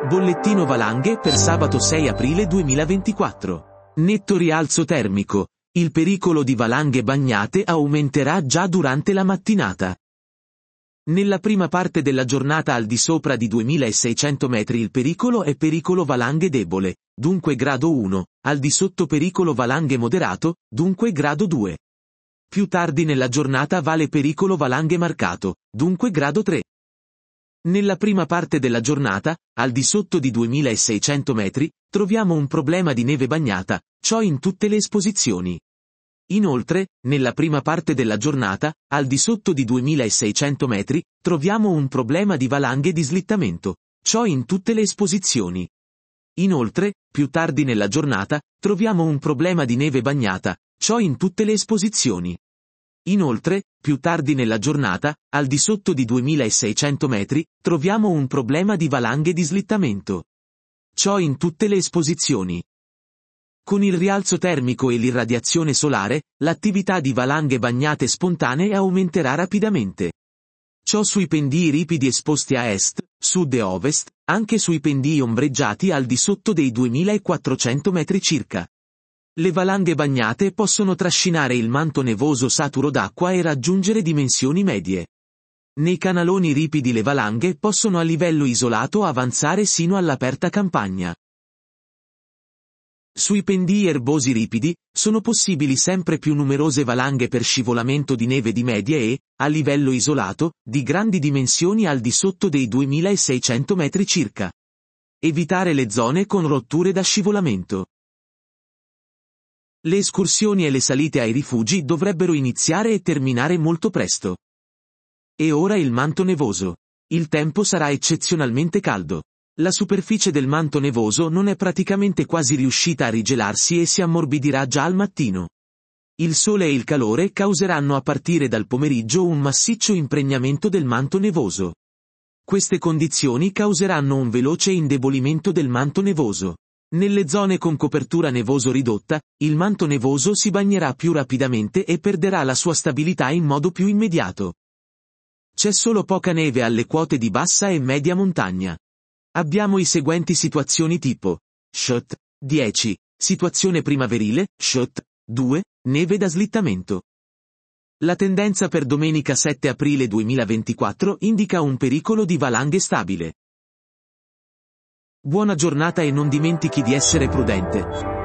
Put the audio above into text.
Bollettino valanghe per sabato 6 aprile 2024. Netto rialzo termico. Il pericolo di valanghe bagnate aumenterà già durante la mattinata. Nella prima parte della giornata al di sopra di 2600 metri il pericolo è pericolo valanghe debole, dunque grado 1, al di sotto pericolo valanghe moderato, dunque grado 2. Più tardi nella giornata vale pericolo valanghe marcato, dunque grado 3. Nella prima parte della giornata, al di sotto di 2600 metri, troviamo un problema di neve bagnata, ciò in tutte le esposizioni. Inoltre, nella prima parte della giornata, al di sotto di 2600 metri, troviamo un problema di valanghe di slittamento, ciò in tutte le esposizioni. Inoltre, più tardi nella giornata, troviamo un problema di neve bagnata, ciò in tutte le esposizioni. Inoltre, più tardi nella giornata, al di sotto di 2600 metri, troviamo un problema di valanghe di slittamento. Ciò in tutte le esposizioni. Con il rialzo termico e l'irradiazione solare, l'attività di valanghe bagnate spontanee aumenterà rapidamente. Ciò sui pendii ripidi esposti a est, sud e ovest, anche sui pendii ombreggiati al di sotto dei 2400 metri circa. Le valanghe bagnate possono trascinare il manto nevoso saturo d'acqua e raggiungere dimensioni medie. Nei canaloni ripidi le valanghe possono a livello isolato avanzare sino all'aperta campagna. Sui pendii erbosi ripidi, sono possibili sempre più numerose valanghe per scivolamento di neve di medie e, a livello isolato, di grandi dimensioni al di sotto dei 2600 metri circa. Evitare le zone con rotture da scivolamento. Le escursioni e le salite ai rifugi dovrebbero iniziare e terminare molto presto. E ora il manto nevoso. Il tempo sarà eccezionalmente caldo. La superficie del manto nevoso non è praticamente quasi riuscita a rigelarsi e si ammorbidirà già al mattino. Il sole e il calore causeranno a partire dal pomeriggio un massiccio impregnamento del manto nevoso. Queste condizioni causeranno un veloce indebolimento del manto nevoso. Nelle zone con copertura nevoso ridotta, il manto nevoso si bagnerà più rapidamente e perderà la sua stabilità in modo più immediato. C'è solo poca neve alle quote di bassa e media montagna. Abbiamo i seguenti situazioni tipo: Shot 10, situazione primaverile, Shot 2, neve da slittamento. La tendenza per domenica 7 aprile 2024 indica un pericolo di valanghe stabile. Buona giornata e non dimentichi di essere prudente.